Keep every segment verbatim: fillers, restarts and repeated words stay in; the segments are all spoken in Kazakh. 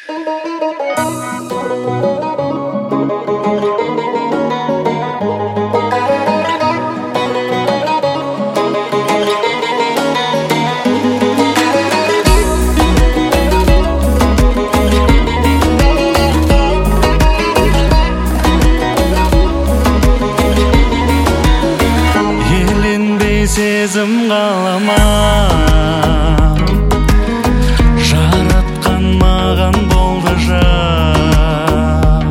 Сезім қалама жаратқан маған болды жан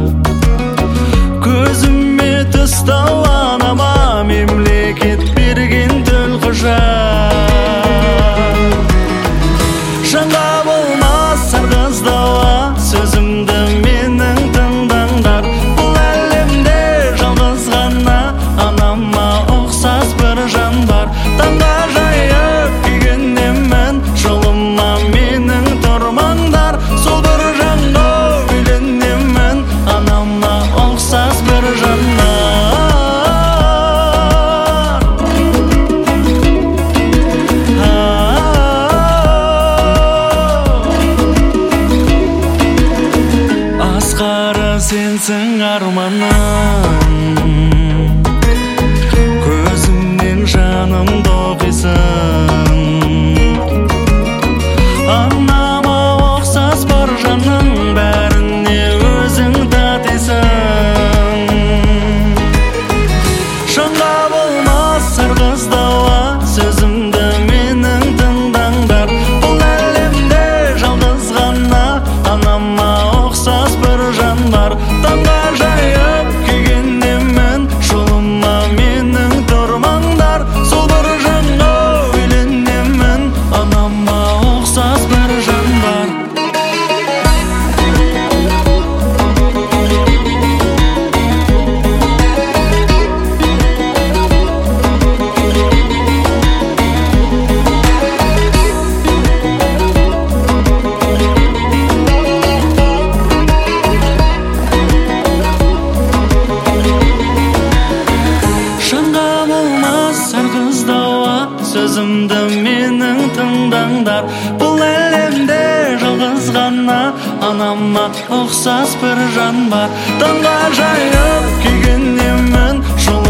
көзіме түс таланама мемлекет берген төлқұжат жанға болмас сарғыз дала сөзімді менің тыңдаңдар бұл әлемде жалғыз ғана анама ұқсас бір жан бар таңға жайып күйгенемін жолыма менің тұрмаңдар сол бір жанға үйленемін анама ұқсас бір жаннан асқары сенсің арманым жанымды оқисың анама ұқсас бар жанның бәріне өзің татисың жанға болмас сарғыз дала сөзімді менің тыңдаңдар бұл әлемде жалғыз ғана анама ұқсас бір жан бар таңға жайып күйгенемін жолыма менің тұрмаңдар сол бір жанға үйленемін анама ұқсас бір жан бар сөзімді менің тыңдаңдар бұл әлемде жалғыз ғана анама ұқсас бір жан бар таңға жайып күйгенемін